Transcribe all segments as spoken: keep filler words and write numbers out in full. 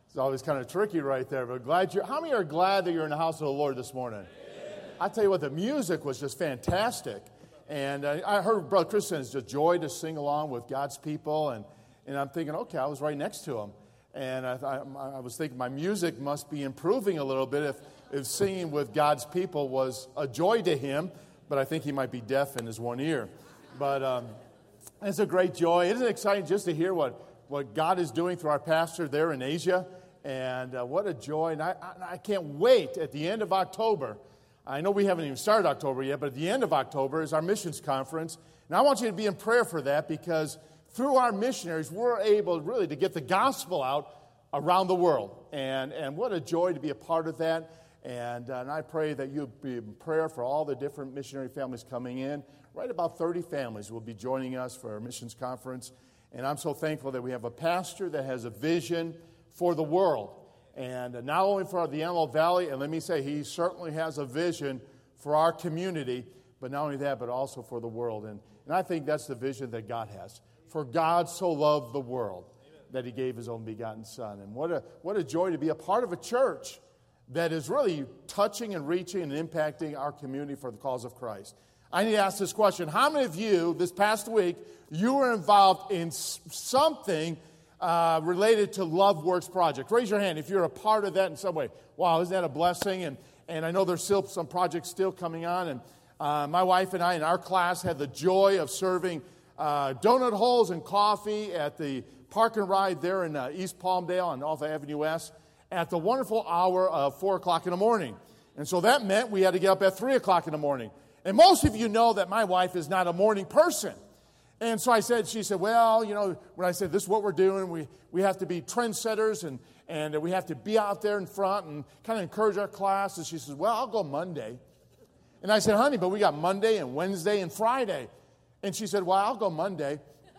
It's always kind of tricky right there, but glad you're, how many are glad that you're in the house of the Lord this morning? I tell you what, the music was just fantastic. And uh, I heard Brother Christian, it's just joy to sing along with God's people. And, and I'm thinking, okay, I was right next to him. And I, I, I was thinking my music must be improving a little bit if, if singing with God's people was a joy to him. But I think he might be deaf in his one ear. But um, it's a great joy. Isn't it exciting just to hear what, what God is doing through our pastor there in Asia? And uh, what a joy. And I, I, I can't wait at the end of October. I know we haven't even started October yet, but at the end of October is our missions conference. And I want you to be in prayer for that because through our missionaries, we're able really to get the gospel out around the world. And, and what a joy to be a part of that. And, uh, and I pray that you'll be in prayer for all the different missionary families coming in. Right about thirty families will be joining us for our missions conference. And I'm so thankful that we have a pastor that has a vision for the world. And not only for the Antelope Valley, and let me say, he certainly has a vision for our community, but not only that, but also for the world. And, and I think that's the vision that God has. For God so loved the world that he gave his own begotten Son. And what a, what a joy to be a part of a church that is really touching and reaching and impacting our community for the cause of Christ. I need to ask this question. How many of you, this past week, you were involved in something Uh, related to Love Works Project? Raise your hand if you're a part of that in some way. Wow, isn't that a blessing? And and I know there's still some projects still coming on. And uh, my wife and I in our class had the joy of serving uh, donut holes and coffee at the park and ride there in uh, East Palmdale on off of Avenue West at the wonderful hour of four o'clock in the morning. And so that meant we had to get up at three o'clock in the morning. And most of you know that my wife is not a morning person. And so I said, she said, well, you know, when I said this is what we're doing, we, we have to be trendsetters and, and we have to be out there in front and kind of encourage our class. And she says, well, I'll go Monday. And I said, honey, but we got Monday and Wednesday and Friday. And she said, well, I'll go Monday.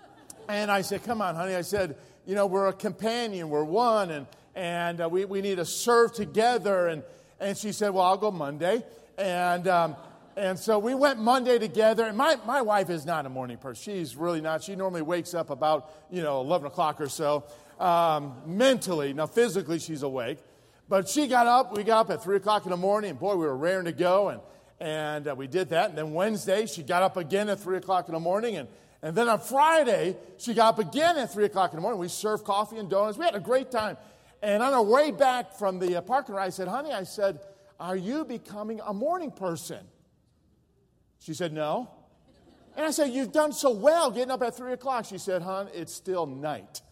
And I said, come on, honey. I said, you know, we're a companion, we're one, and, and uh, we, we need to serve together. And, and she said, well, I'll go Monday. And um And so we went Monday together, and my, my wife is not a morning person. She's really not. She normally wakes up about, you know, eleven o'clock or so, um, mentally. Now, physically, she's awake. But she got up. We got up at three o'clock in the morning, and boy, we were raring to go, and, and uh, we did that. And then Wednesday, she got up again at three o'clock in the morning, and, and then on Friday, she got up again at three o'clock in the morning. We served coffee and donuts. We had a great time. And on our way back from the uh, parking lot, I said, honey, I said, are you becoming a morning person? She said, no. And I said, you've done so well getting up at three o'clock. She said, hon, it's still night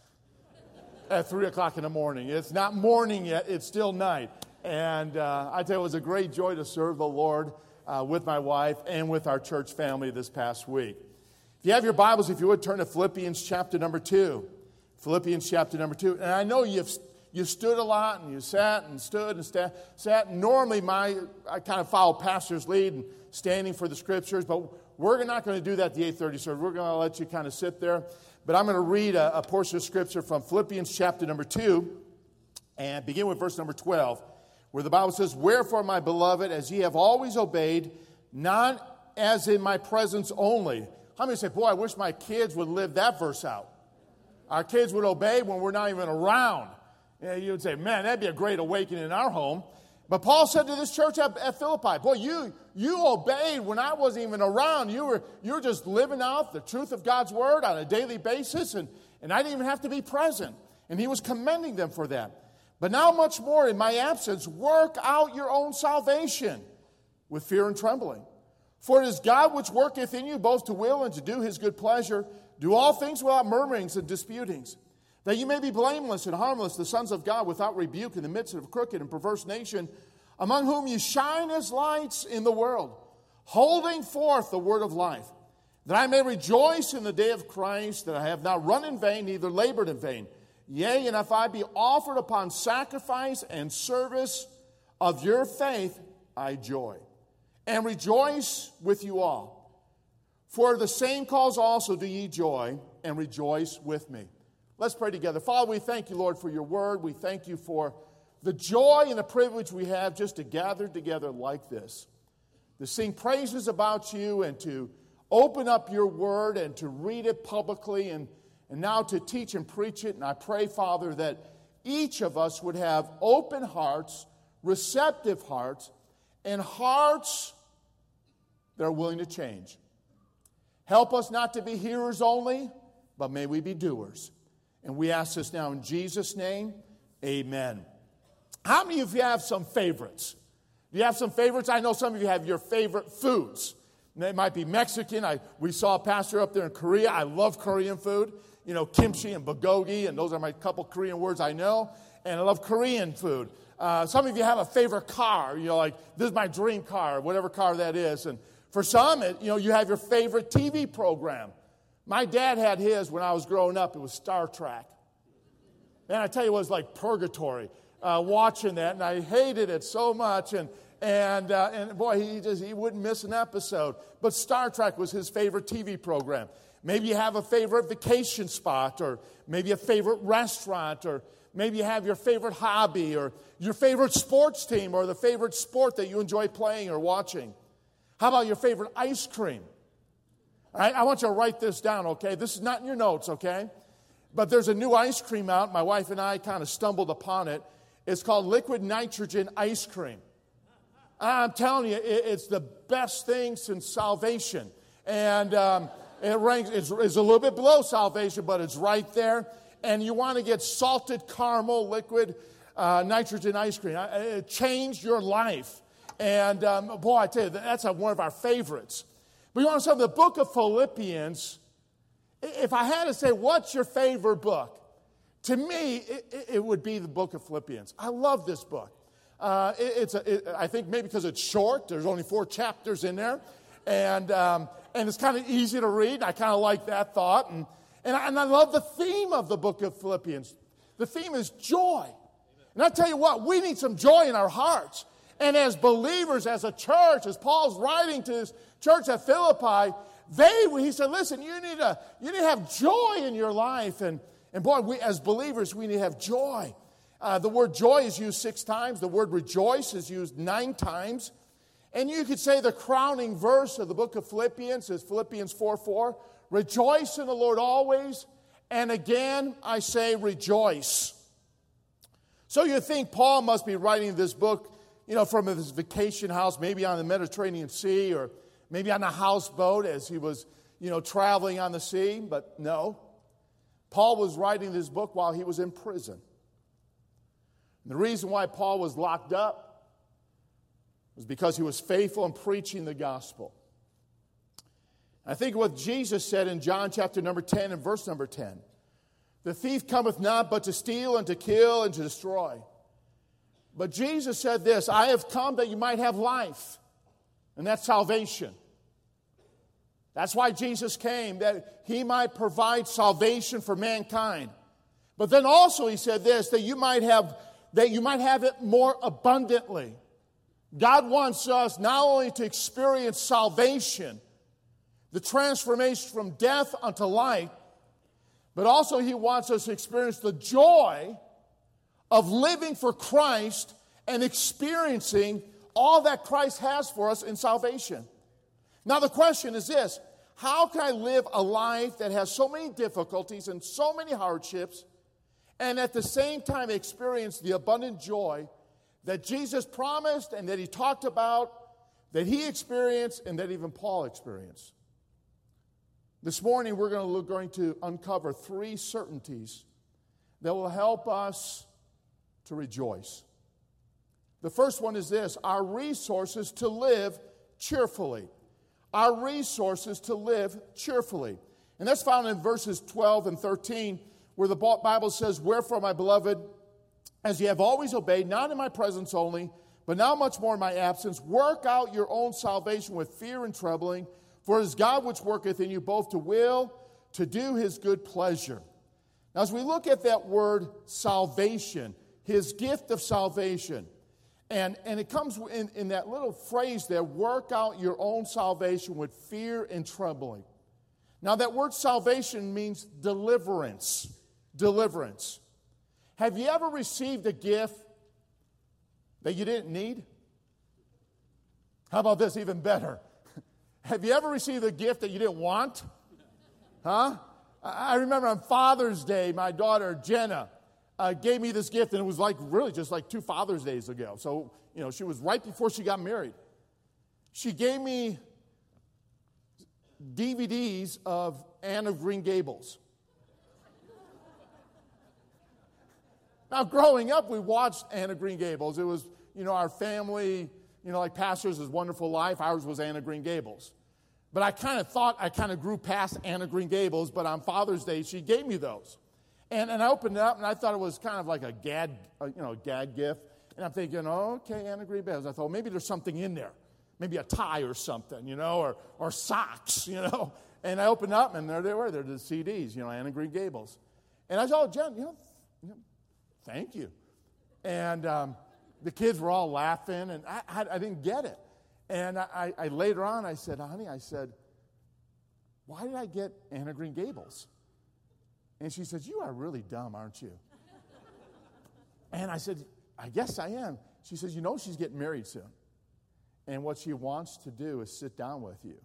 at three o'clock in the morning. It's not morning yet. It's still night. And uh, I tell you, it was a great joy to serve the Lord uh, with my wife and with our church family this past week. If you have your Bibles, if you would, turn to Philippians chapter number two. Philippians chapter number two. And I know you've you stood a lot and you sat and stood and sta- sat. Normally, my I kind of follow pastor's lead and standing for the scriptures, but we're not going to do that at the eight thirty service. We're going to let you kind of sit there. But I'm going to read a, a portion of scripture from Philippians chapter number two and begin with verse number twelve, where the Bible says, wherefore, my beloved, as ye have always obeyed, not as in my presence only. How many say, boy, I wish my kids would live that verse out. Our kids would obey when we're not even around. Yeah, you would say, man, that'd be a great awakening in our home. But Paul said to this church at, at Philippi, boy, you you obeyed when I wasn't even around. You were you were just living out the truth of God's word on a daily basis, and, and I didn't even have to be present. And he was commending them for that. But now much more in my absence, work out your own salvation with fear and trembling. For it is God which worketh in you both to will and to do his good pleasure. Do all things without murmurings and disputings, that you may be blameless and harmless, the sons of God, without rebuke in the midst of a crooked and perverse nation, among whom you shine as lights in the world, holding forth the word of life, that I may rejoice in the day of Christ, that I have not run in vain, neither labored in vain. Yea, and if I be offered upon sacrifice and service of your faith, I joy, and rejoice with you all. For the same cause also do ye joy, and rejoice with me. Let's pray together. Father, we thank you, Lord, for your word. We thank you for the joy and the privilege we have just to gather together like this, to sing praises about you and to open up your word and to read it publicly and, and now to teach and preach it. And I pray, Father, that each of us would have open hearts, receptive hearts, and hearts that are willing to change. Help us not to be hearers only, but may we be doers. And we ask this now in Jesus' name, amen. How many of you have some favorites? Do you have some favorites? I know some of you have your favorite foods. It might be Mexican. I, we saw a pastor up there in Korea. I love Korean food. You know, kimchi and bulgogi, and those are my couple Korean words I know. And I love Korean food. Uh, some of you have a favorite car. You know, like, this is my dream car, whatever car that is. And for some, it, you know, you have your favorite T V program. My dad had his when I was growing up. It was Star Trek. Man, I tell you, it was like purgatory uh, watching that, and I hated it so much. And and uh, and boy, he just he wouldn't miss an episode. But Star Trek was his favorite T V program. Maybe you have a favorite vacation spot, or maybe a favorite restaurant, or maybe you have your favorite hobby, or your favorite sports team, or the favorite sport that you enjoy playing or watching. How about your favorite ice cream? All right, I want you to write this down, okay? This is not in your notes, okay? But there's a new ice cream out. My wife and I kind of stumbled upon it. It's called liquid nitrogen ice cream. I'm telling you, it's the best thing since salvation. And um, it ranks, it's, it's a little bit below salvation, but it's right there. And you want to get salted caramel liquid uh, nitrogen ice cream. It changed your life. And um, boy, I tell you, that's a, one of our favorites. But you want to say the book of Philippians, if I had to say, what's your favorite book? To me, it, it would be the book of Philippians. I love this book. Uh, it, it's a, it, I think maybe because it's short. There's only four chapters in there. And um, and it's kind of easy to read. I kind of like that thought. And, and, I, and I love the theme of the book of Philippians. The theme is joy. And I tell you what, we need some joy in our hearts. And as believers, as a church, as Paul's writing to his church at Philippi, they, he said, listen, you need to, you need to have joy in your life. And, and boy, we, as believers, we need to have joy. Uh, the word joy is used six times. The word rejoice is used nine times. And you could say the crowning verse of the book of Philippians is Philippians four four. Rejoice in the Lord always. And again, I say rejoice. So you think Paul must be writing this book, you know, from his vacation house, maybe on the Mediterranean Sea, or maybe on a houseboat as he was, you know, traveling on the sea. But no. Paul was writing this book while he was in prison. And the reason why Paul was locked up was because he was faithful in preaching the gospel. I think what Jesus said in John chapter number ten and verse number ten. The thief cometh not but to steal and to kill and to destroy. But Jesus said this, I have come that you might have life. And that's salvation. That's why Jesus came, that he might provide salvation for mankind. But then also he said this, that you might have, that you might have it more abundantly. God wants us not only to experience salvation, the transformation from death unto life, but also he wants us to experience the joy of living for Christ and experiencing all that Christ has for us in salvation. Now the question is this, how can I live a life that has so many difficulties and so many hardships and at the same time experience the abundant joy that Jesus promised and that he talked about, that he experienced and that even Paul experienced? This morning we're going to, look, going to uncover three certainties that will help us to rejoice. The first one is this, our resources to live cheerfully. Our resources to live cheerfully. And that's found in verses twelve and thirteen, where the Bible says, wherefore, my beloved, as ye have always obeyed, not in my presence only, but now much more in my absence, work out your own salvation with fear and trembling, for it is God which worketh in you both to will, to do his good pleasure. Now, as we look at that word salvation, his gift of salvation, and, and it comes in, in that little phrase there, work out your own salvation with fear and trembling. Now, that word salvation means deliverance. Deliverance. Have you ever received a gift that you didn't need? How about this, even better? Have you ever received a gift that you didn't want? Huh? I remember on Father's Day, my daughter Jenna uh, gave me this gift, and it was like really just like two Father's Days ago. So, you know, she was right before she got married. She gave me D V Ds of Anne of Green Gables. Now, growing up, we watched Anne of Green Gables. It was, you know, our family, you know, like Pastor's Wonderful Life. Ours was Anne of Green Gables. But I kind of thought I kind of grew past Anne of Green Gables, but on Father's Day, she gave me those. And, and I opened it up, and I thought it was kind of like a gag, you know, gag gift. And I'm thinking, oh, okay, Anne of Green Gables. I thought, maybe there's something in there. Maybe a tie or something, you know, or, or socks, you know. And I opened up, and there they were. They're the C Ds, you know, Anne of Green Gables. And I said, oh, Jen, you know, you know thank you. And um, the kids were all laughing, and I, I, I didn't get it. And I, I later on, I said, honey, I said, why did I get Anne of Green Gables? And she said, you are really dumb, aren't you? And I said, I guess I am. She says, you know she's getting married soon. And what she wants to do is sit down with you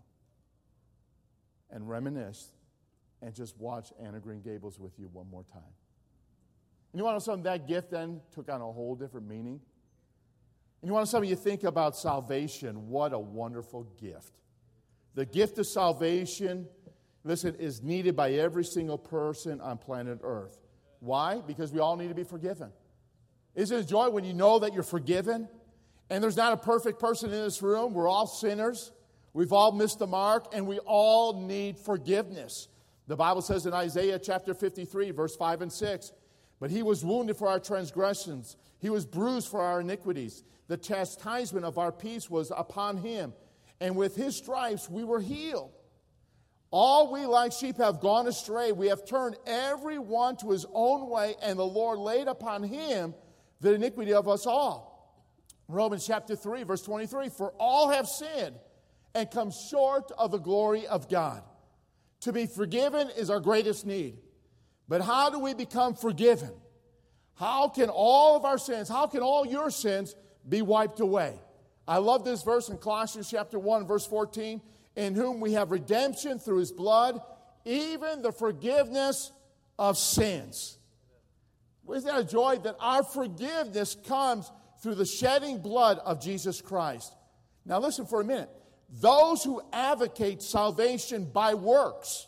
and reminisce and just watch Anne of Green Gables with you one more time. And you want to know something? That gift then took on a whole different meaning. And you want to know something? You think about salvation. What a wonderful gift. The gift of salvation, listen, is needed by every single person on planet Earth. Why? Because we all need to be forgiven. Isn't it a joy when you know that you're forgiven? And there's not a perfect person in this room. We're all sinners. We've all missed the mark, and we all need forgiveness. The Bible says in Isaiah chapter fifty-three, verse five and six, but he was wounded for our transgressions. He was bruised for our iniquities. The chastisement of our peace was upon him, and with his stripes we were healed. All we like sheep have gone astray. We have turned every one to his own way, and the Lord laid upon him the iniquity of us all. Romans chapter three, verse twenty-three, for all have sinned and come short of the glory of God. To be forgiven is our greatest need. But how do we become forgiven? How can all of our sins, how can all your sins be wiped away? I love this verse in Colossians chapter one, verse fourteen, in whom we have redemption through his blood, even the forgiveness of sins. Isn't that a joy that our forgiveness comes through the shedding blood of Jesus Christ? Now listen for a minute. Those who advocate salvation by works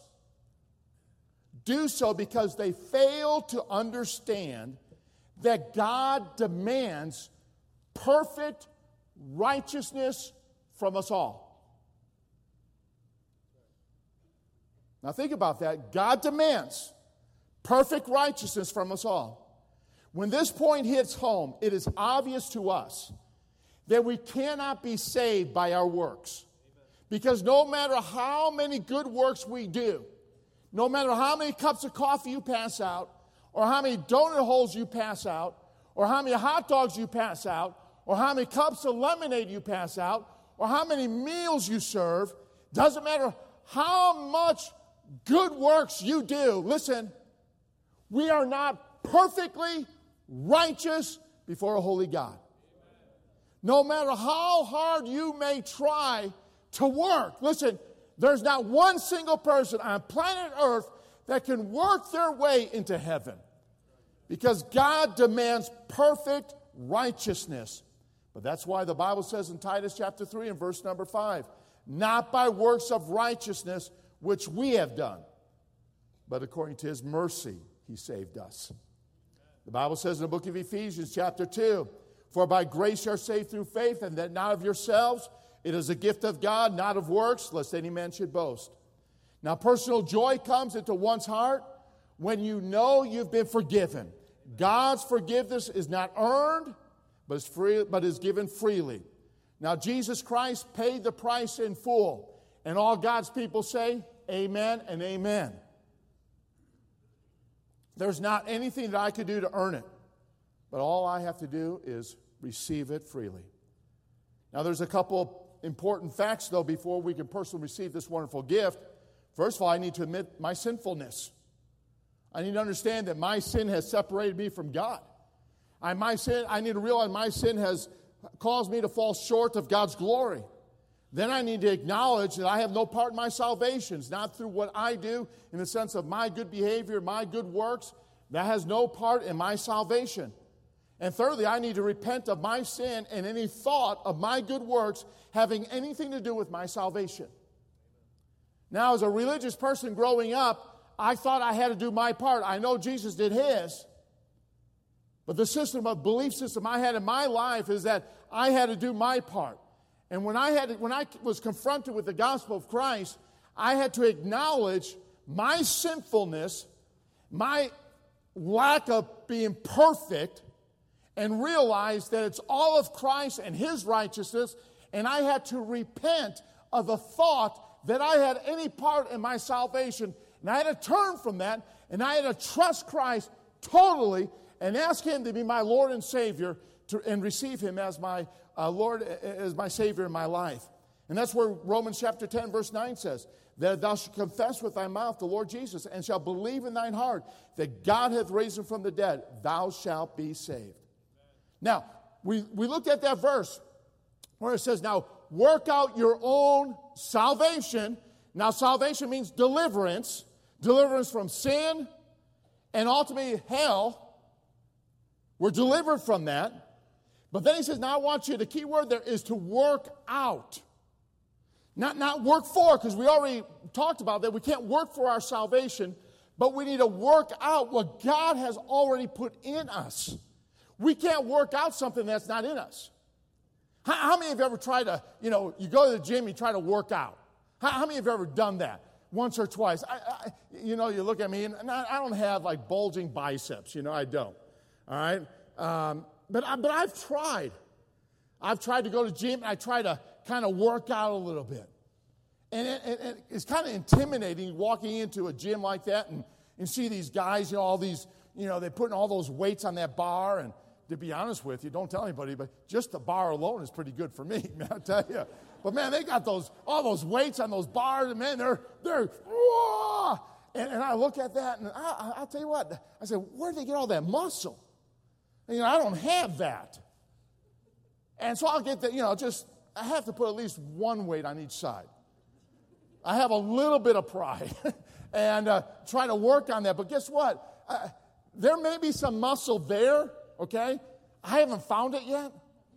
do so because they fail to understand that God demands perfect righteousness from us all. Now think about that. God demands perfect righteousness from us all. When this point hits home, it is obvious to us that we cannot be saved by our works. Because no matter how many good works we do, no matter how many cups of coffee you pass out, or how many donut holes you pass out, or how many hot dogs you pass out, or how many cups of lemonade you pass out, or how many meals you serve, doesn't matter how much good works you do, listen, we are not perfectly righteous before a holy God. No matter how hard you may try to work, listen, there's not one single person on planet Earth that can work their way into heaven, because God demands perfect righteousness. But that's why the Bible says in Titus chapter three and verse number five, not by works of righteousness which we have done, but according to his mercy he saved us. The Bible says in the book of Ephesians chapter two, for by grace you are saved through faith, and that not of yourselves, it is a gift of God, not of works, lest any man should boast. Now, personal joy comes into one's heart when you know you've been forgiven. God's forgiveness is not earned, but is, free, but is given freely. Now, Jesus Christ paid the price in full. And all God's people say, amen and amen. There's not anything that I could do to earn it, but all I have to do is receive it freely. Now, there's a couple important facts, though, before we can personally receive this wonderful gift. First of all, I need to admit my sinfulness. I need to understand that my sin has separated me from God. I, my sin, I need to realize my sin has caused me to fall short of God's glory. Then I need to acknowledge that I have no part in my salvation. It's not through what I do in the sense of my good behavior, my good works, That has no part in my salvation. And thirdly, I need to repent of my sin and any thought of my good works having anything to do with my salvation. Now, as a religious person growing up, I thought I had to do my part. I know Jesus did his. But the system of belief system I had in my life is that I had to do my part. And when I had to, when I was confronted with the gospel of Christ, I had to acknowledge my sinfulness, my lack of being perfect, and realize that it's all of Christ and his righteousness, and I had to repent of the thought that I had any part in my salvation. And I had to turn from that, and I had to trust Christ totally and ask him to be my Lord and Savior to, and receive him as my uh, Lord, as my Savior in my life. And that's where Romans chapter ten, verse nine says, that thou shalt confess with thy mouth the Lord Jesus, and shalt believe in thine heart that God hath raised him from the dead, thou shalt be saved. Now, we, we looked at that verse where it says, now, work out your own salvation. Now, salvation means deliverance. Deliverance from sin and ultimately hell. We're delivered from that. But then he says, now I want you, the key word there is to work out. Not, not work for, because we already talked about that. We can't work for our salvation, but we need to work out what God has already put in us. We can't work out something that's not in us. How, how many of you ever tried to, you know, you go to the gym, you try to work out? How, how many of you ever done that? Once or twice? I, I, you know, you look at me, and I, I don't have, like, bulging biceps. You know, I don't. All right? Um, but, I, but I've tried. I've tried to go to the gym, and I try to kind of work out a little bit. And it, it, it's kind of intimidating walking into a gym like that and, and see these guys, you know, all these, you know, they're putting all those weights on that bar. And to be honest with you, don't tell anybody, but just the bar alone is pretty good for me, man, I'll tell you. But, man, they got those all those weights on those bars, and, man, they're, they're, whoa! And, and I look at that, and I, I'll tell you what, I said, where did they get all that muscle? And, you know, I don't have that. And so I'll get that, you know, just, I have to put at least one weight on each side. I have a little bit of pride and uh, try to work on that. But guess what? Uh, there may be some muscle there, okay? I haven't found it yet.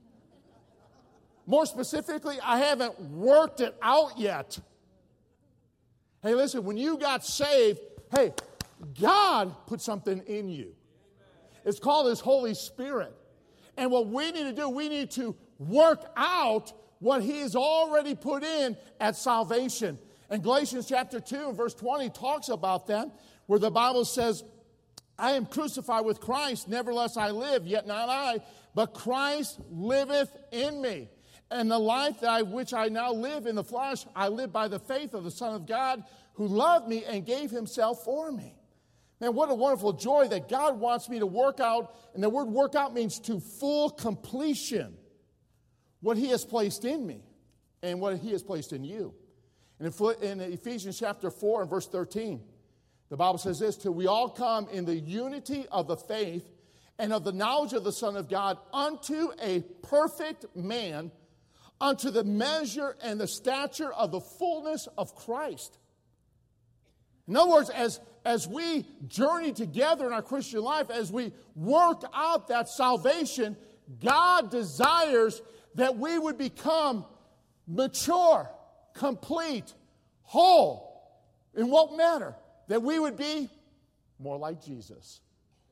More specifically, I haven't worked it out yet. Hey, listen, when you got saved, hey, God put something in you. It's called His Holy Spirit. And what we need to do, we need to work out what He has already put in at salvation. And Galatians chapter two and verse twenty talks about that, where the Bible says, I am crucified with Christ, nevertheless I live, yet not I, but Christ liveth in me. And the life that I, which I now live in the flesh, I live by the faith of the Son of God, who loved me and gave Himself for me. Man, what a wonderful joy that God wants me to work out. And the word work out means to full completion what He has placed in me and what He has placed in you. And in Ephesians chapter four and verse thirteen, the Bible says this, till we all come in the unity of the faith and of the knowledge of the Son of God unto a perfect man, unto the measure and the stature of the fullness of Christ. In other words, as, as we journey together in our Christian life, as we work out that salvation, God desires that we would become mature, complete, whole. In what manner? That we would be more like Jesus.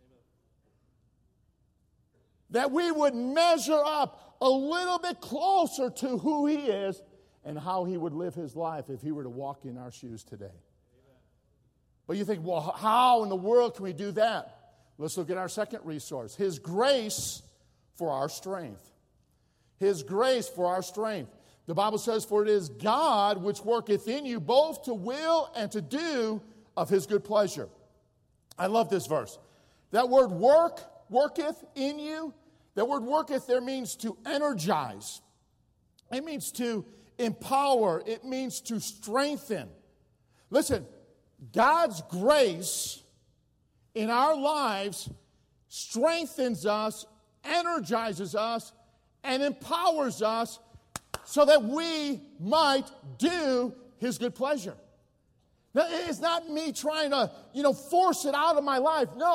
That we would measure up a little bit closer to who He is and how He would live His life if He were to walk in our shoes today. But you think, well, how in the world can we do that? Let's look at our second resource. His grace for our strength. His grace for our strength. The Bible says, for it is God which worketh in you both to will and to do of His good pleasure. I love this verse. That word work, worketh in you, that word worketh there means to energize. It means to empower. It means to strengthen. Listen, God's grace in our lives strengthens us, energizes us, and empowers us so that we might do His good pleasure. Now, it's not me trying to, you know, force it out of my life. No,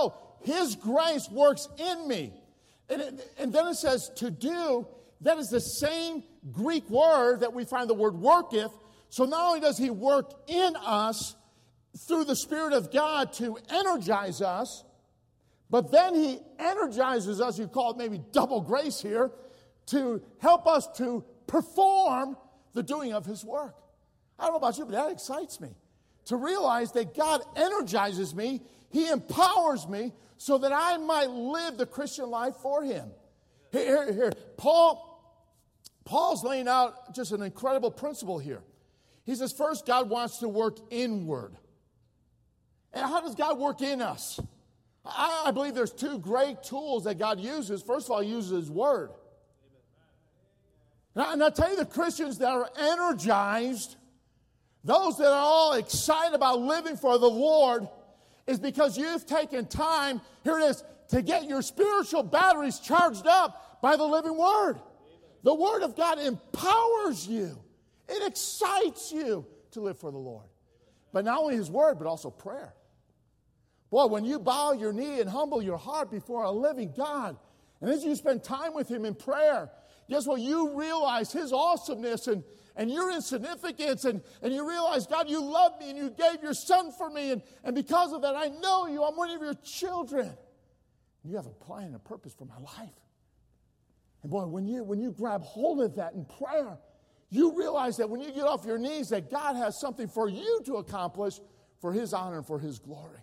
His grace works in me. And, it, and then it says to do. That is the same Greek word that we find the word worketh. So not only does he work in us through the Spirit of God to energize us, but then he energizes us, you call it maybe double grace here, to help us to perform the doing of his work. I don't know about you, but that excites me. To realize that God energizes me, he empowers me so that I might live the Christian life for him. Here, here, here. Paul... Paul's laying out just an incredible principle here. He says, first, God wants to work inward. And how does God work in us? I, I believe there's two great tools that God uses. First of all, he uses his word. And, I, and I'll tell you, the Christians that are energized, those that are all excited about living for the Lord, is because you've taken time, here it is, to get your spiritual batteries charged up by the living word. The Word of God empowers you. It excites you to live for the Lord. But not only His Word, but also prayer. Boy, when you bow your knee and humble your heart before a living God, and as you spend time with Him in prayer, guess what? You realize His awesomeness and, and your insignificance, and, and you realize, God, you love me, and you gave your Son for me, and, and because of that, I know you. I'm one of your children. You have a plan and a purpose for my life. And boy, when you, when you grab hold of that in prayer, you realize that when you get off your knees, that God has something for you to accomplish for His honor and for His glory.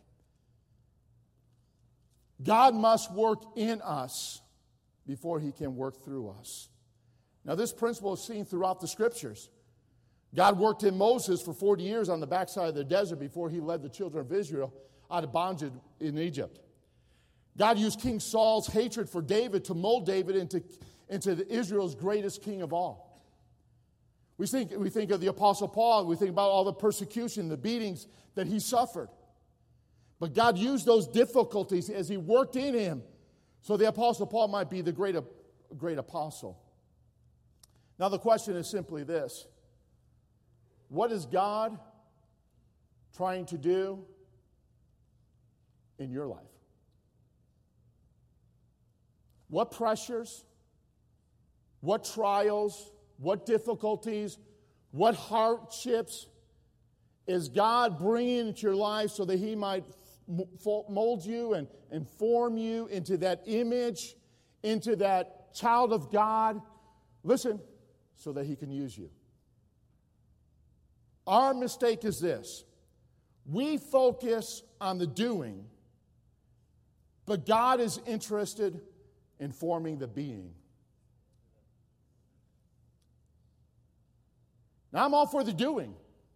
God must work in us before He can work through us. Now, this principle is seen throughout the Scriptures. God worked in Moses for forty years on the backside of the desert before He led the children of Israel out of bondage in Egypt. God used King Saul's hatred for David to mold David into, into the Israel's greatest king of all. We think, we think of the Apostle Paul. We think about all the persecution, the beatings that he suffered. But God used those difficulties as He worked in him so the Apostle Paul might be the great, great apostle. Now the question is simply this. What is God trying to do in your life? What pressures, what trials, what difficulties, what hardships is God bringing into your life so that He might mold you and, and form you into that image, into that child of God? Listen, so that He can use you. Our mistake is this. We focus on the doing, but God is interested in forming the being. Now, I'm all for the doing.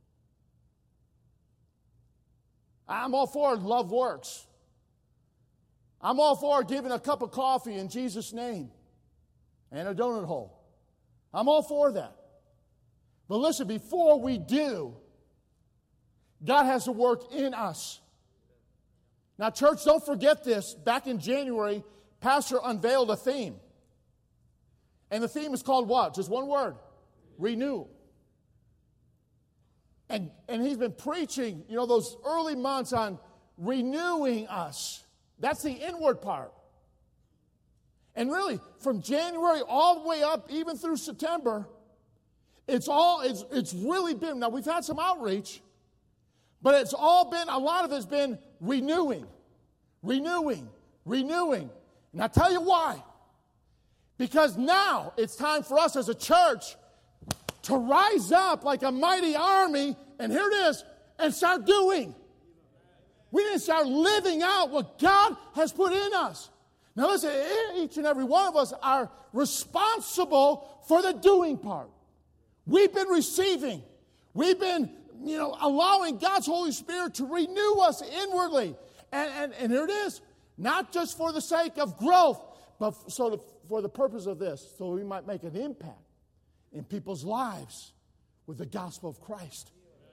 I'm all for love works. I'm all for giving a cup of coffee in Jesus' name and a donut hole. I'm all for that. But listen, before we do, God has to work in us. Now, church, don't forget this. Back in January, Pastor unveiled a theme. And the theme is called what? Just one word. Renew. And, and he's been preaching, you know, those early months on renewing us. That's the inward part. And really, from January all the way up, even through September, it's all, it's, it's really been, now we've had some outreach, but it's all been, a lot of it's been renewing, renewing, renewing. And I'll tell you why. Because now it's time for us as a church to rise up like a mighty army, and here it is, and start doing. We need to start living out what God has put in us. Now listen, each and every one of us are responsible for the doing part. We've been receiving. We've been, you know, allowing God's Holy Spirit to renew us inwardly. And, and, and here it is. Not just for the sake of growth, but so to, for the purpose of this, so we might make an impact in people's lives with the gospel of Christ.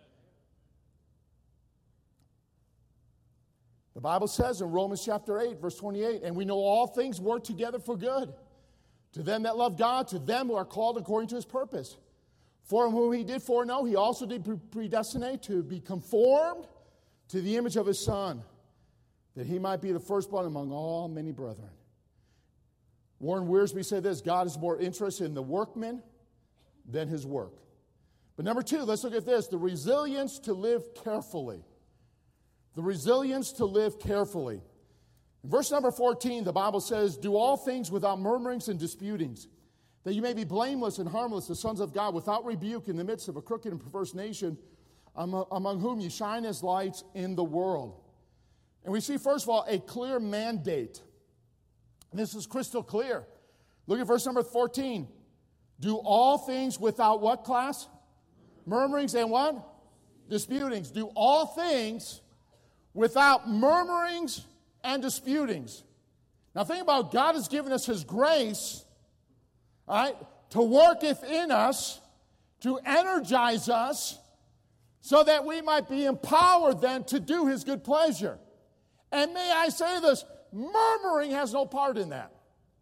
The Bible says in Romans chapter eight, verse twenty-eight, and we know all things work together for good, to them that love God, to them who are called according to His purpose. For whom He did foreknow, He also did predestinate to be conformed to the image of His Son, that he might be the firstborn among all many brethren. Warren Wiersbe said this, God is more interested in the workman than his work. But number two, let's look at this, the resilience to live carefully. The resilience to live carefully. In verse number fourteen, the Bible says, do all things without murmurings and disputings, that you may be blameless and harmless, the sons of God, without rebuke in the midst of a crooked and perverse nation, among whom you shine as lights in the world. And we see, first of all, a clear mandate. This is crystal clear. Look at verse number fourteen. Do all things without what, class? Murmurings and what? Disputings. Do all things without murmurings and disputings. Now think about, God has given us His grace, all right, to worketh in us, to energize us, so that we might be empowered then to do His good pleasure. And may I say this, murmuring has no part in that.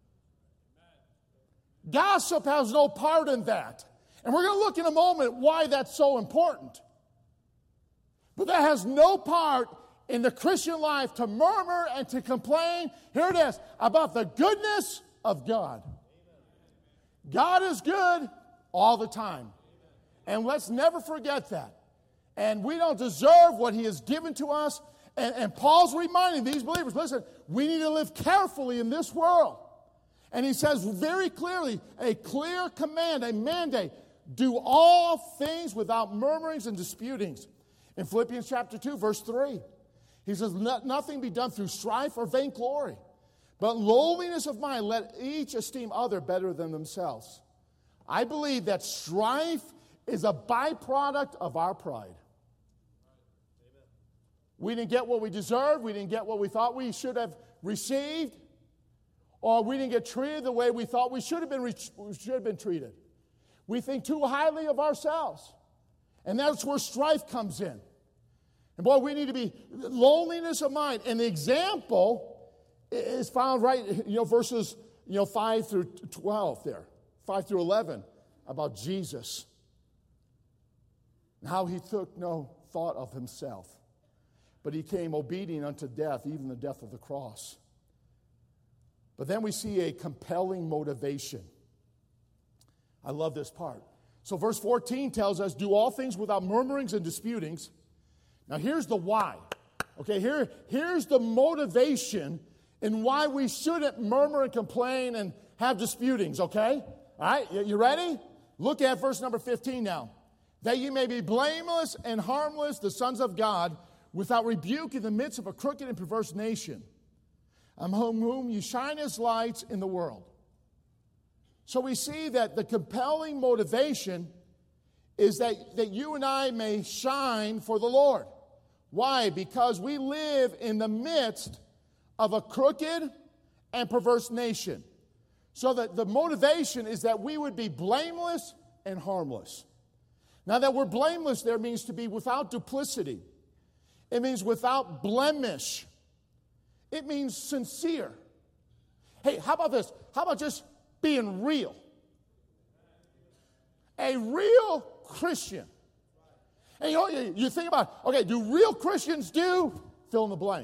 Gossip has no part in that. And we're going to look in a moment why that's so important. But that has no part in the Christian life to murmur and to complain. Here it is, about the goodness of God. God is good all the time. And let's never forget that. And we don't deserve what He has given to us. And, and Paul's reminding these believers, listen, we need to live carefully in this world. And he says very clearly, a clear command, a mandate, do all things without murmurings and disputings. In Philippians chapter two, verse three, he says, nothing be done through strife or vainglory, but lowliness of mind, let each esteem other better than themselves. I believe that strife is a byproduct of our pride. We didn't get what we deserved. We didn't get what we thought we should have received. Or we didn't get treated the way we thought we should have been, we should have been treated. We think too highly of ourselves. And that's where strife comes in. And boy, we need to be loneliness of mind. And the example is found right, you know, verses, you know, five through twelve there. five through eleven about Jesus. And how He took no thought of Himself. But He came obedient unto death, even the death of the cross. But then we see a compelling motivation. I love this part. So verse fourteen tells us, do all things without murmurings and disputings. Now here's the why. Okay, here, here's the motivation in why we shouldn't murmur and complain and have disputings, okay? All right, you ready? Look at verse number fifteen now. That you may be blameless and harmless, the sons of God, without rebuke in the midst of a crooked and perverse nation, among whom you shine as lights in the world. So we see that the compelling motivation is that, that you and I may shine for the Lord. Why? Because we live in the midst of a crooked and perverse nation. So that the motivation is that we would be blameless and harmless. Now that we're blameless there means to be without duplicity. It means without blemish. It means sincere. Hey, how about this? How about just being real? A real Christian. And you know, you, you think about, okay, do real Christians do? Fill in the blank.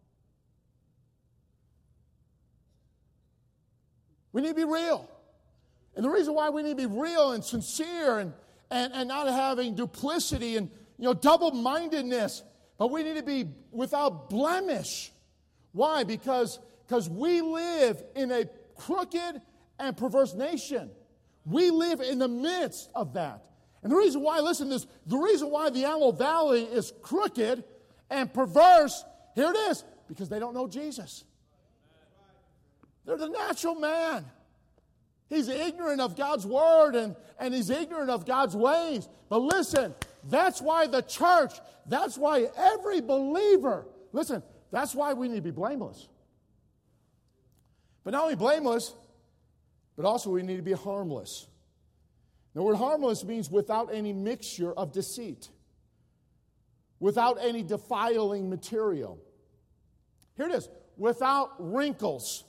We need to be real. And the reason why we need to be real and sincere and, and, and not having duplicity and, you know, double-mindedness, but we need to be without blemish. Why? Because, because we live in a crooked and perverse nation. We live in the midst of that. And the reason why, listen to this, the reason why the Antelope Valley is crooked and perverse, here it is, because they don't know Jesus. They're the natural man. He's ignorant of God's word and, and he's ignorant of God's ways. But listen, that's why the church, that's why every believer, listen, that's why we need to be blameless. But not only blameless, but also we need to be harmless. The word harmless means without any mixture of deceit, without any defiling material. Here it is, without wrinkles.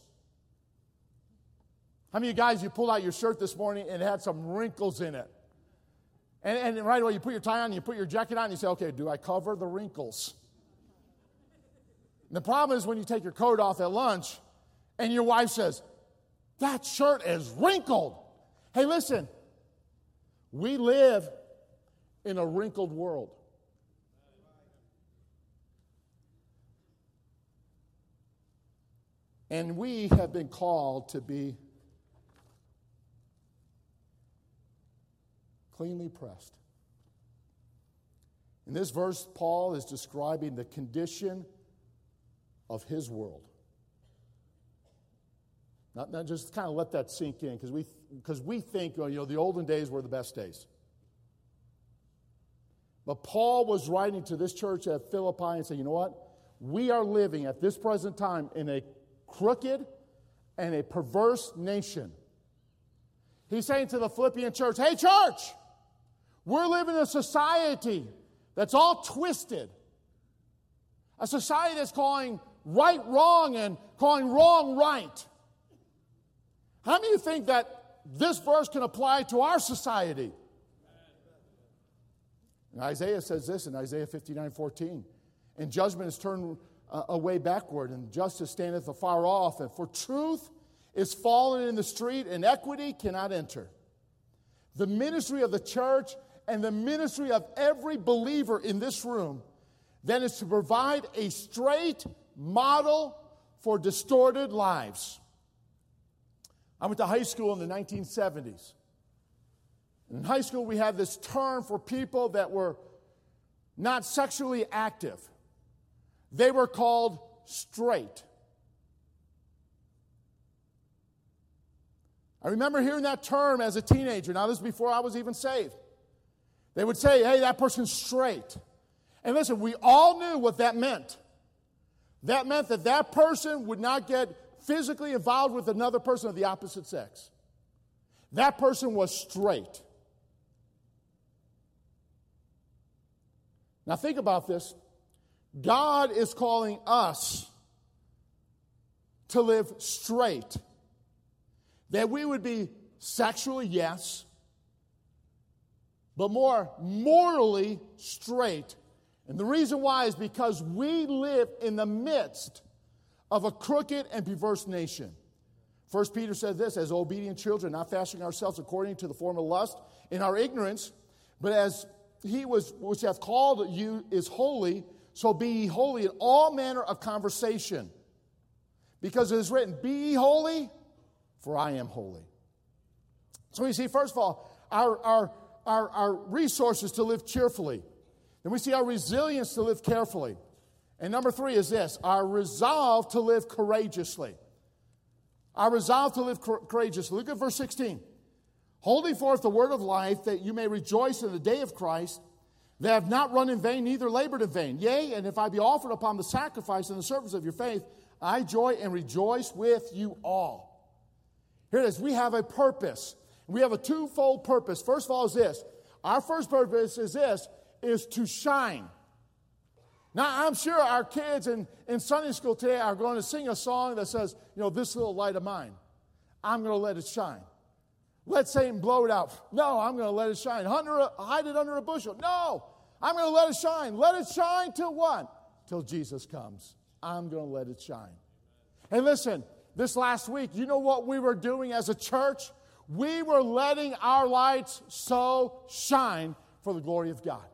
How many of you guys, you pulled out your shirt this morning and it had some wrinkles in it? And, and right away you put your tie on, you put your jacket on, and you say, okay, do I cover the wrinkles? And the problem is when you take your coat off at lunch and your wife says, that shirt is wrinkled. Hey, listen, we live in a wrinkled world. And we have been called to be cleanly pressed. In this verse, Paul is describing the condition of his world. Not, not just kind of let that sink in, because we because we think, you know, the olden days were the best days. But Paul was writing to this church at Philippi and saying, you know what? We are living at this present time in a crooked and a perverse nation. He's saying to the Philippian church, hey, church, we're living in a society that's all twisted. A society that's calling right wrong and calling wrong right. How many of you think that this verse can apply to our society? And Isaiah says this in Isaiah fifty-nine fourteen. And judgment is turned uh, away backward, and justice standeth afar off. And for truth is fallen in the street, and equity cannot enter. The ministry of the church and the ministry of every believer in this room then is to provide a straight model for distorted lives. I went to high school in the nineteen seventies. In high school, we had this term for people that were not sexually active. They were called straight. I remember hearing that term as a teenager. Now, this is before I was even saved. They would say, hey, that person's straight. And listen, we all knew what that meant. That meant that that person would not get physically involved with another person of the opposite sex. That person was straight. Now think about this. God is calling us to live straight. That we would be sexually, yes, but more morally straight. And the reason why is because we live in the midst of a crooked and perverse nation. First Peter said this, as obedient children, not fashioning ourselves according to the form of lust in our ignorance, but as he was which hath called you is holy, so be ye holy in all manner of conversation. Because it is written, be ye holy, for I am holy. So we see, first of all, our, our, our, our resources to live cheerfully. Then we see our resilience to live carefully. And number three is this, our resolve to live courageously. Our resolve to live courageously. Look at verse sixteen. Holding forth the word of life, that you may rejoice in the day of Christ, that have not run in vain, neither labored in vain. Yea, and if I be offered upon the sacrifice and the service of your faith, I joy and rejoice with you all. Here it is. We have a purpose. We have a twofold purpose. First of all is this. Our first purpose is this, is to shine. Now, I'm sure our kids in, in Sunday school today are going to sing a song that says, you know, this little light of mine, I'm going to let it shine. Let Satan blow it out. No, I'm going to let it shine. Under a, hide it under a bushel. No, I'm going to let it shine. Let it shine till what? Till Jesus comes. I'm going to let it shine. Hey, listen, this last week, you know what we were doing as a church? We were letting our lights so shine for the glory of God.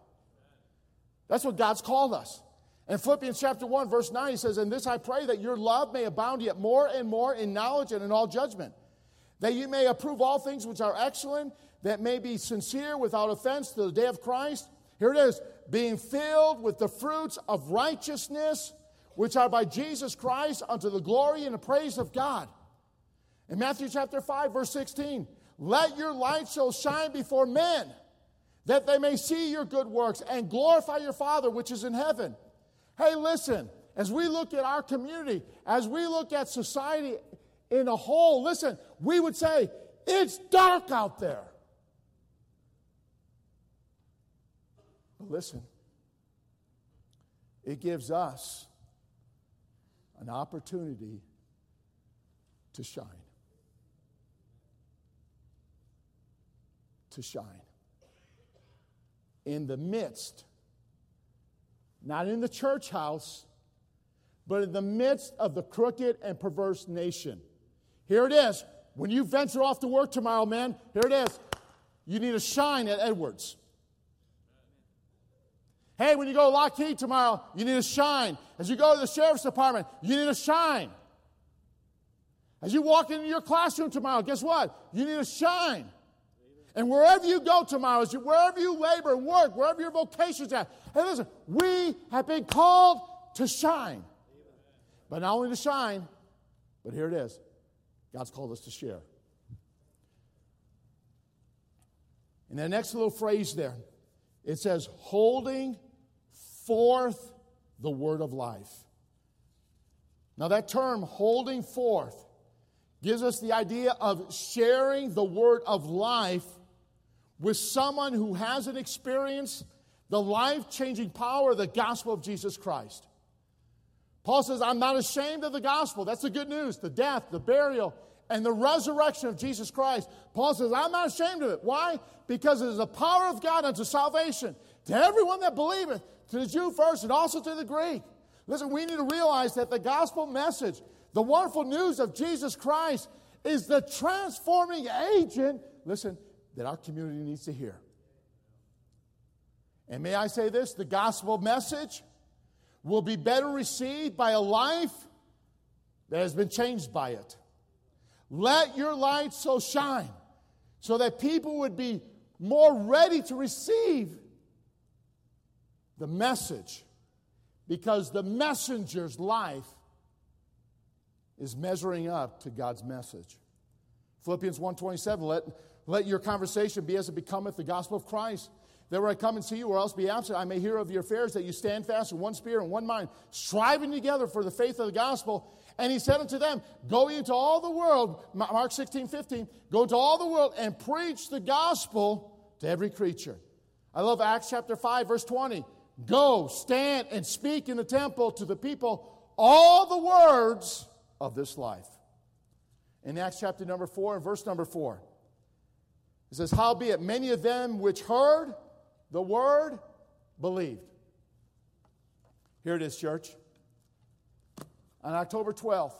That's what God's called us. In Philippians chapter one, verse nine, he says, "And this I pray, that your love may abound yet more and more in knowledge and in all judgment, that you may approve all things which are excellent, that may be sincere without offense to the day of Christ." Here it is, "being filled with the fruits of righteousness, which are by Jesus Christ unto the glory and the praise of God." In Matthew chapter five, verse sixteen, "Let your light so shine before men, that they may see your good works and glorify your Father which is in heaven." Hey, listen, as we look at our community, as we look at society in a whole, listen, we would say, it's dark out there. But listen, it gives us an opportunity to shine. To shine. In the midst, not in the church house, but in the midst of the crooked and perverse nation. Here it is. When you venture off to work tomorrow, man, here it is. You need to shine at Edwards. Hey, when you go to Lockheed tomorrow, you need to shine. As you go to the sheriff's department, you need to shine. As you walk into your classroom tomorrow, guess what? You need to shine. And wherever you go tomorrow, as you, wherever you labor and work, wherever your vocation's at, hey, listen, we have been called to shine. But not only to shine, but here it is. God's called us to share. In that next little phrase there, it says, holding forth the word of life. Now that term, holding forth, gives us the idea of sharing the word of life with someone who hasn't experienced the life-changing power of the gospel of Jesus Christ. Paul says, I'm not ashamed of the gospel. That's the good news. The death, the burial, and the resurrection of Jesus Christ. Paul says, I'm not ashamed of it. Why? Because it is the power of God unto salvation to everyone that believeth, to the Jew first and also to the Greek. Listen, we need to realize that the gospel message, the wonderful news of Jesus Christ, is the transforming agent, listen, that our community needs to hear. And may I say this, the gospel message will be better received by a life that has been changed by it. Let your light so shine so that people would be more ready to receive the message, because the messenger's life is measuring up to God's message. Philippians one twenty-seven, let, let your conversation be as it becometh the gospel of Christ. That where I come and see you or else be absent, I may hear of your affairs, that you stand fast in one spirit and one mind, striving together for the faith of the gospel. And he said unto them, go into all the world, Mark sixteen fifteen, go into all the world and preach the gospel to every creature. I love Acts chapter five, verse twenty. Go, stand, and speak in the temple to the people all the words of this life. In Acts chapter number four and verse number four, it says, howbeit many of them which heard the word believed. Here it is, church. On October twelfth,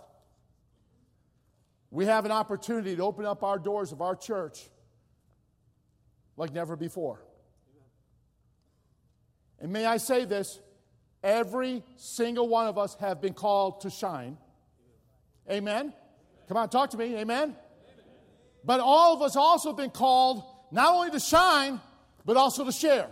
we have an opportunity to open up our doors of our church like never before. And may I say this, every single one of us have been called to shine. Amen? Come on, talk to me. Amen? But all of us also have been called not only to shine, but also to share.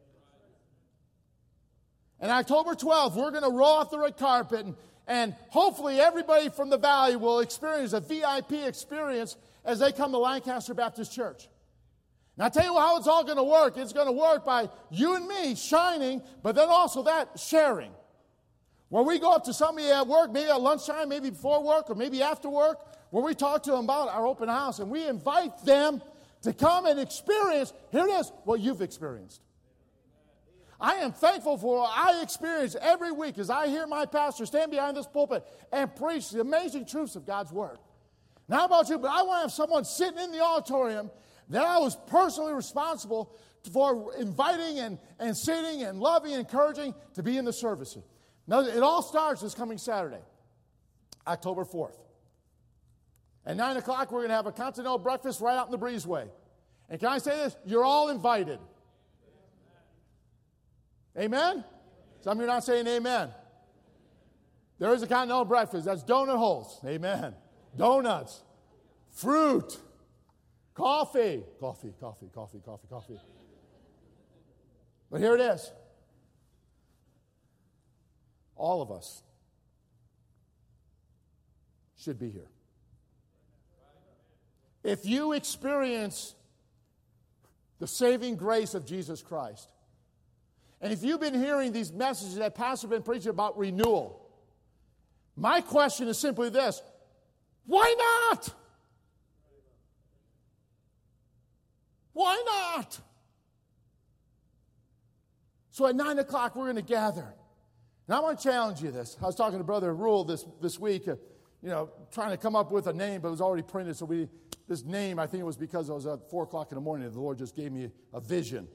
And October twelfth, we're going to roll off the red carpet, and, and hopefully everybody from the Valley will experience a V I P experience as they come to Lancaster Baptist Church. Now, I'll tell you how it's all going to work. It's going to work by you and me shining, but then also that sharing. Where we go up to somebody at work, maybe at lunchtime, maybe before work, or maybe after work, where we talk to them about our open house, and we invite them to come and experience, here it is, what you've experienced. I am thankful for what I experience every week as I hear my pastor stand behind this pulpit and preach the amazing truths of God's Word. Now, how about you? But I want to have someone sitting in the auditorium that I was personally responsible for inviting and, and sitting and loving and encouraging to be in the services. Now, it all starts this coming Saturday, October fourth. At nine o'clock, we're going to have a continental breakfast right out in the breezeway. And can I say this? You're all invited. Amen? Some of you are not saying amen. There is a continental breakfast. That's donut holes. Amen. Donuts. Fruit. Coffee. Coffee, coffee, coffee, coffee, coffee. But here it is. All of us should be here. If you experience the saving grace of Jesus Christ, and if you've been hearing these messages that Pastor has been preaching about renewal, my question is simply this: why not? Why not? So at nine o'clock, we're going to gather. And I want to challenge you this. I was talking to Brother Rule this, this week, uh, you know, trying to come up with a name, but it was already printed. So we, this name, I think it was because I was at four o'clock in the morning and the Lord just gave me a vision.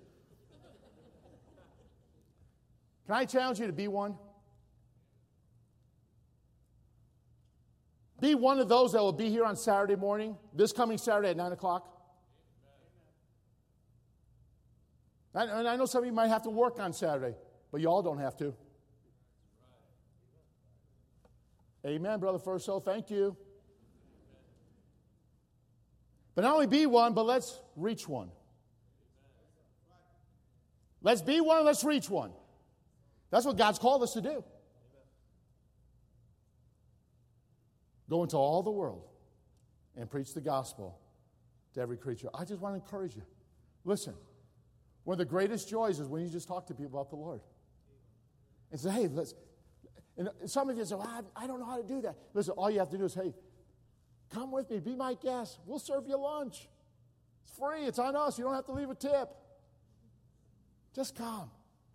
Can I challenge you to be one? Be one of those that will be here on Saturday morning, this coming Saturday at nine o'clock. And I know some of you might have to work on Saturday, but you all don't have to. Amen, Brother Furso. Thank you. But not only be one, but let's reach one. Let's be one, let's reach one. That's what God's called us to do. Go into all the world and preach the gospel to every creature. I just want to encourage you. Listen, one of the greatest joys is when you just talk to people about the Lord. And say, hey, let's... And some of you say, well, I, I don't know how to do that. Listen, all you have to do is, hey, come with me, be my guest. We'll serve you lunch. It's free, it's on us. You don't have to leave a tip. Just come.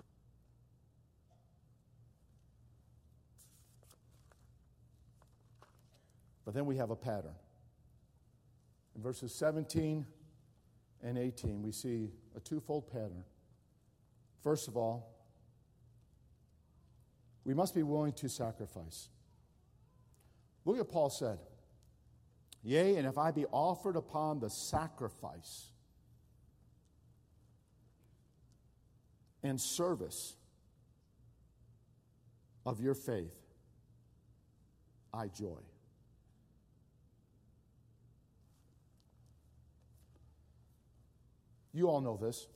But then we have a pattern. In verses seventeen and eighteen, we see a twofold pattern. First of all, we must be willing to sacrifice. Look at what Paul said. Yea, and if I be offered upon the sacrifice and service of your faith, I joy. You all know this.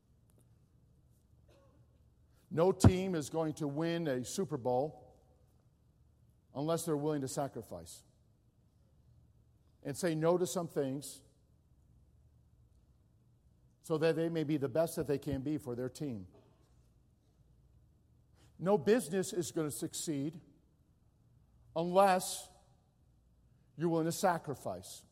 No team is going to win a Super Bowl unless they're willing to sacrifice and say no to some things so that they may be the best that they can be for their team. No business is going to succeed unless you're willing to sacrifice.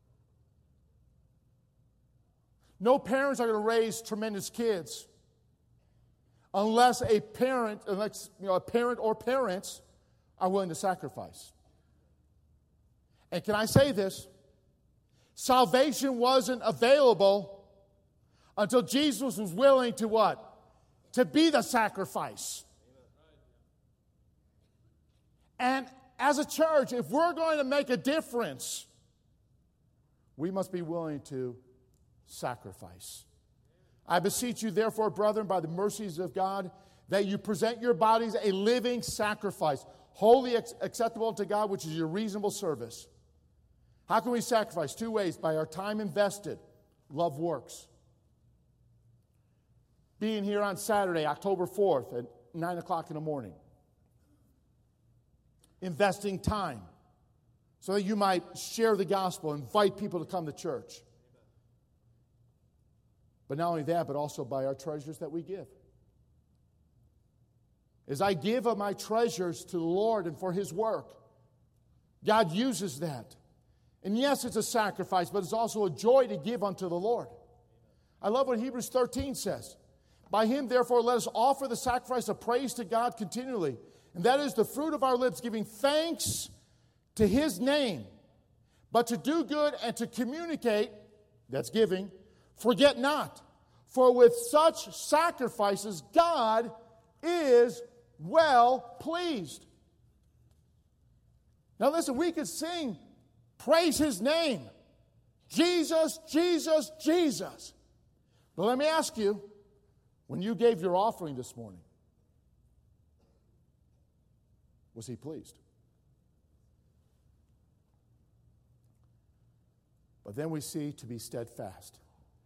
No parents are going to raise tremendous kids unless a parent, unless you know, a parent or parents are willing to sacrifice. And can I say this? Salvation wasn't available until Jesus was willing to what? To be the sacrifice. And as a church, if we're going to make a difference, we must be willing to sacrifice. I beseech you, therefore, brethren, by the mercies of God, that you present your bodies a living sacrifice, wholly acceptable to God, which is your reasonable service. How can we sacrifice? Two ways. By our time invested. Love works. Being here on Saturday, October fourth at nine o'clock in the morning. Investing time so that you might share the gospel, invite people to come to church. But not only that, but also by our treasures that we give. As I give of my treasures to the Lord and for His work, God uses that. And yes, it's a sacrifice, but it's also a joy to give unto the Lord. I love what Hebrews thirteen says. By Him, therefore, let us offer the sacrifice of praise to God continually. And that is the fruit of our lips, giving thanks to His name. But to do good and to communicate, that's giving, forget not. For with such sacrifices, God is well pleased. Now listen, we could sing, praise His name. Jesus, Jesus, Jesus. But let me ask you, when you gave your offering this morning, was He pleased? But then we see to be steadfast.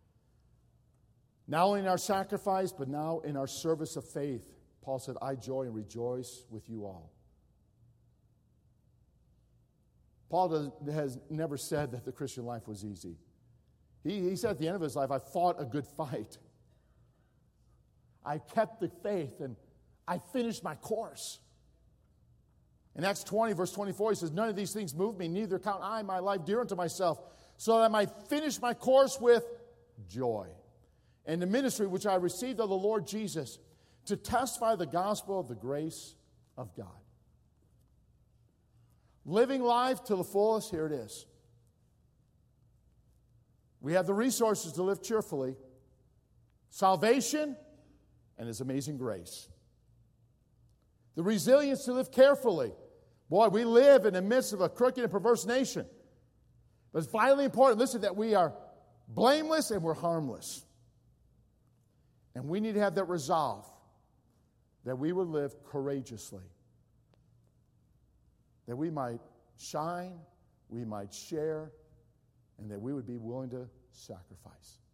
Not only in our sacrifice, but now in our service of faith. Paul said, I joy and rejoice with you all. Paul does, has never said that the Christian life was easy. He, he said at the end of his life, I fought a good fight. I kept the faith and I finished my course. In Acts twenty, verse twenty-four, he says, none of these things move me, neither count I my life dear unto myself, so that I might finish my course with joy. And the ministry which I received of the Lord Jesus, to testify the gospel of the grace of God. Living life to the fullest, here it is. We have the resources to live cheerfully. Salvation and His amazing grace. The resilience to live carefully, Boy, we live in the midst of a crooked and perverse nation. But it's vitally important, listen, that we are blameless and we're harmless. And we need to have that resolve that we would live courageously. That we might shine, we might share, and that we would be willing to sacrifice.